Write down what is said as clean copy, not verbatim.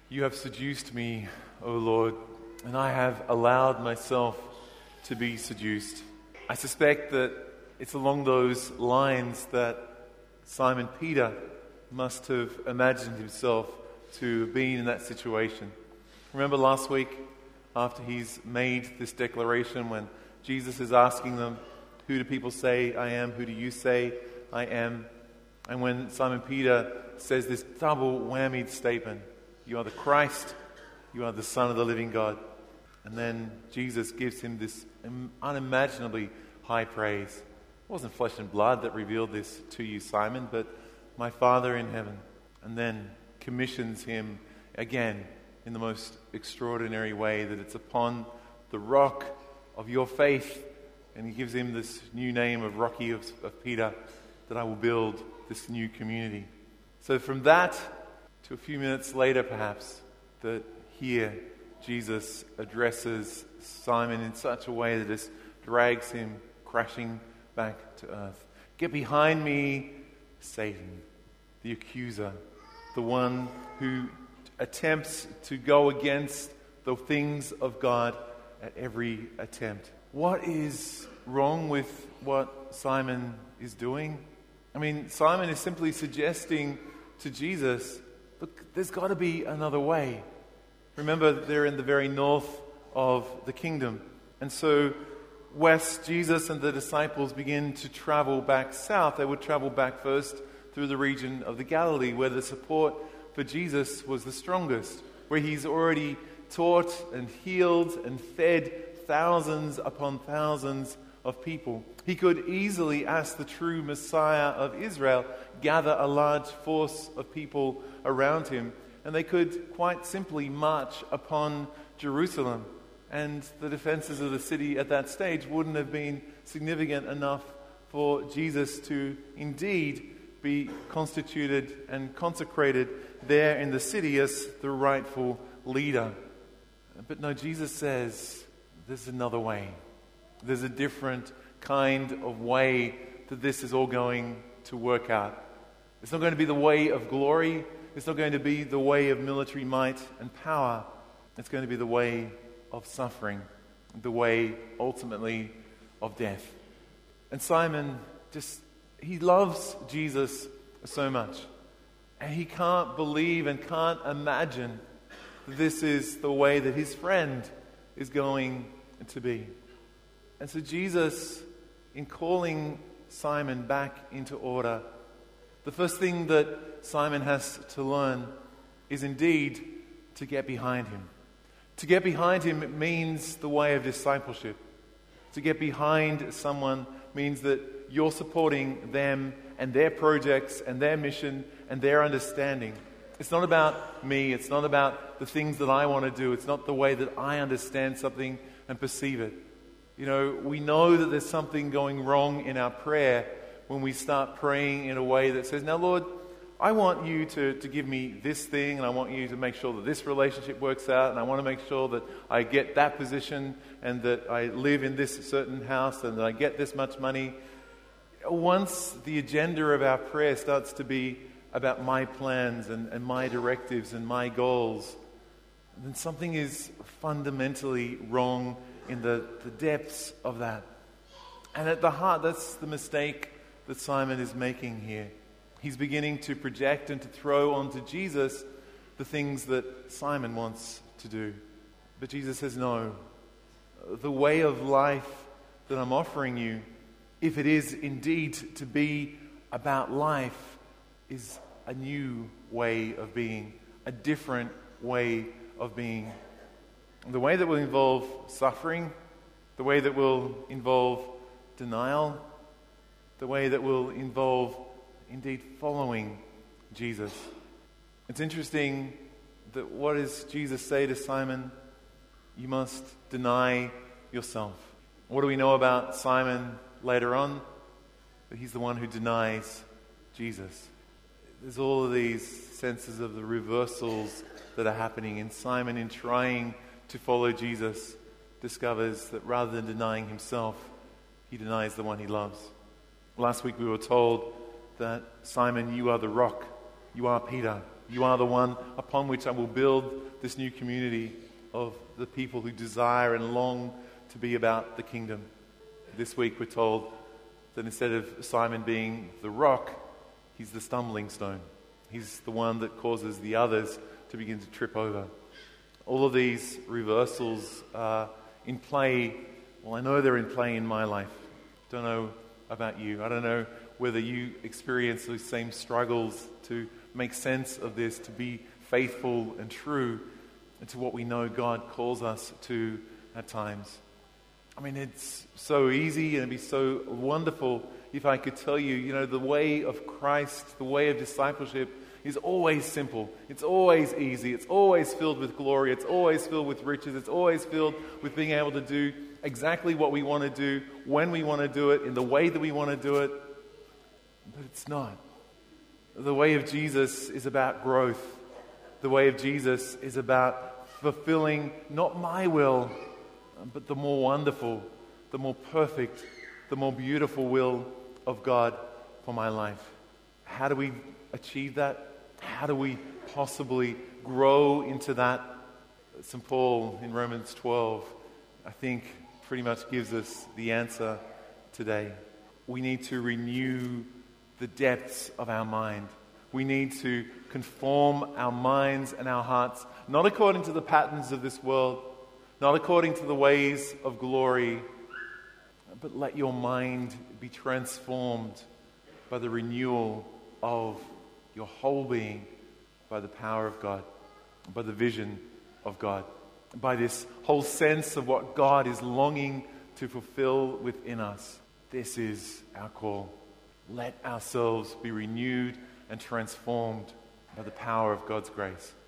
You have seduced me, O Lord, and I have allowed myself to be seduced. I suspect that it's along those lines that Simon Peter must have imagined himself to have been in that situation. Remember last week, after he's made this declaration, when Jesus is asking them, "Who do people say I am? Who do you say I am?" And when Simon Peter says this double whammied statement, "You are the Christ, you are the Son of the living God." And then Jesus gives him this unimaginably high praise. It wasn't flesh and blood that revealed this to you, Simon, but my Father in heaven. And then commissions him again in the most extraordinary way, that it's upon the rock of your faith, and he gives him this new name of Rocky of Peter, that I will build this new community. So from that to a few minutes later, perhaps, that here Jesus addresses Simon in such a way that just drags him crashing back to earth. "Get behind me, Satan, the accuser, the one who attempts to go against the things of God at every attempt." What is wrong with what Simon is doing? I mean, Simon is simply suggesting to Jesus, look, there's got to be another way. Remember, they're in the very north of the kingdom. And so west, Jesus and the disciples begin to travel back south. They would travel back first through the region of the Galilee, where the support for Jesus was the strongest, where he's already taught and healed and fed thousands upon thousands of people. He could easily, as the true Messiah of Israel, gather a large force of people around him, and they could quite simply march upon Jerusalem, and the defenses of the city at that stage wouldn't have been significant enough for Jesus to indeed be constituted and consecrated there in the city as the rightful leader. But no, Jesus says there's another way. There's a different kind of way that this is all going to work out. It's not going to be the way of glory. It's not going to be the way of military might and power. It's going to be the way of suffering, the way ultimately of death. And Simon he loves Jesus so much, and he can't believe and can't imagine that this is the way that his friend is going to be. And so Jesus, in calling Simon back into order, the first thing that Simon has to learn is indeed to get behind him. To get behind him means the way of discipleship. To get behind someone means that you're supporting them and their projects and their mission and their understanding. It's not about me. It's not about the things that I want to do. It's not the way that I understand something and perceive it. You know, we know that there's something going wrong in our prayer when we start praying in a way that says, "Now, Lord, I want you to give me this thing, and I want you to make sure that this relationship works out, and I want to make sure that I get that position, and that I live in this certain house, and that I get this much money." Once the agenda of our prayer starts to be about my plans and my directives and my goals, then something is fundamentally wrong in the depths of that. And at the heart, that's the mistake that Simon is making here. He's beginning to project and to throw onto Jesus the things that Simon wants to do. But Jesus says, no. The way of life that I'm offering you, if it is indeed to be about life, is a new way of being, a different way of being. The way that will involve suffering, the way that will involve denial, the way that will involve indeed following Jesus. It's interesting that what does Jesus say to Simon? You must deny yourself. What do we know about Simon later on? That he's the one who denies Jesus. There's all of these senses of the reversals that are happening in Simon in trying to follow Jesus, discovers that rather than denying himself, he denies the one he loves. Last week we were told that, Simon, you are the rock, you are Peter, You are the one upon which I will build this new community of the people who desire and long to be about the kingdom. This week we're told that instead of Simon being the rock, he's the stumbling stone. He's the one that causes the others to begin to trip over. All of these reversals are in play. Well, I know they're in play in my life. Don't know about you. I don't know whether you experience those same struggles to make sense of this, to be faithful and true, and to what we know God calls us to at times. I mean, it's so easy, and it'd be so wonderful if I could tell you, the way of Christ, the way of discipleship is always simple. It's always easy. It's always filled with glory. It's always filled with riches. It's always filled with being able to do exactly what we want to do, when we want to do it, in the way that we want to do it. But it's not. The way of Jesus is about growth. The way of Jesus is about fulfilling not my will, but the more wonderful, the more perfect, the more beautiful will of God for my life. How do we achieve that? How do we possibly grow into that? St. Paul in Romans 12, I think, pretty much gives us the answer today. We need to renew the depths of our mind. We need to conform our minds and our hearts, not according to the patterns of this world, not according to the ways of glory, but let your mind be transformed by the renewal of your whole being, by the power of God, by the vision of God, by this whole sense of what God is longing to fulfill within us. This is our call. Let ourselves be renewed and transformed by the power of God's grace.